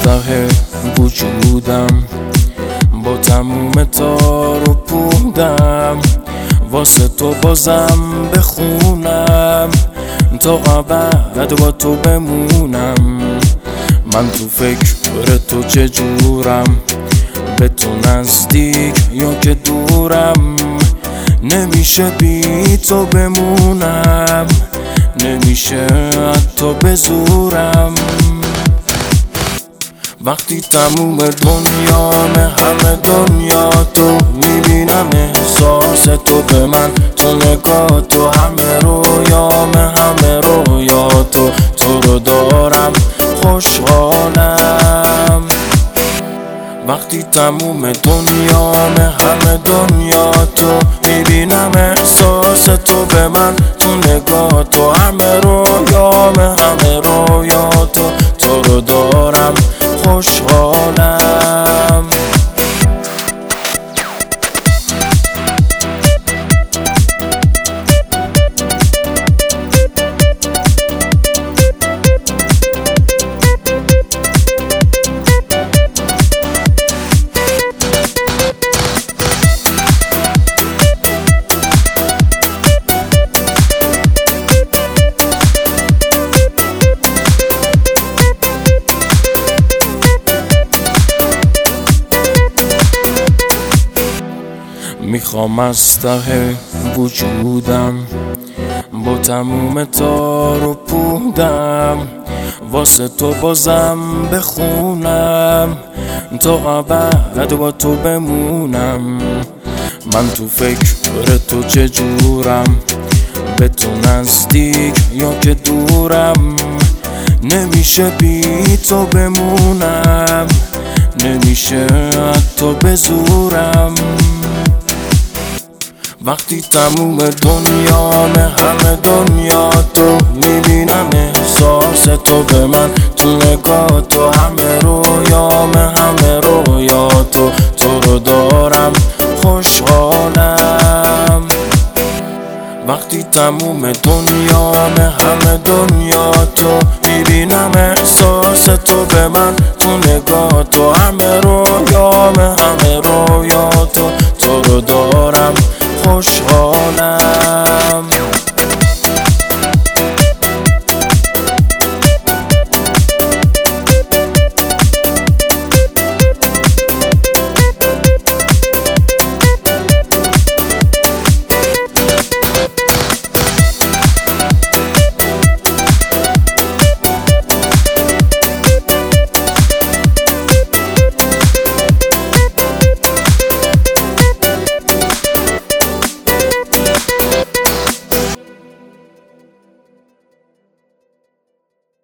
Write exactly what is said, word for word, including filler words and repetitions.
مسطح وجودم، با تموم تار و پودم، واسه تو بازم بخونم، تا ابد با تو بمونم. من تو فکر تو چجورم، به تو نزدیک یا که دورم، نمیشه بی تو بمونم، نمیشه حتی بزورم. وقتی تموم دنیامه، همه دنیا تو میبینم، احساس تو به من، تو نگاه تو، همه رویامه، همه رویا تو، تو رو دارم خوشحالم. وقتی تموم دنیامه، همه دنیا تو میبینم، احساس تو به من، تو نگاه تو، همه رویامه، همه رویا تو، تو رو دارم خوشحالم. میخوام از ته وجودم، با تموم تار و پودم، واسه تو بازم بخونم، تا ابد با تو بمونم. من تو فکر تو چجورم، به تو نزدیک یا که دورم، نمیشه بی تو بمونم، نمیشه حتی بزورم. وقتی تموم دنیامه، همه دنیا تو میبینم، احساس تو به من، تو نگاه تو، همه رویامه، همه رویا تو، تو رو دارم خوشحالم. وقتی تموم دنیامه، همه دنیا تو میبینم، احساس تو به من، تو نگاه تو، همه رویامه، همه رویا تو، تو رو دارم خوشحالم.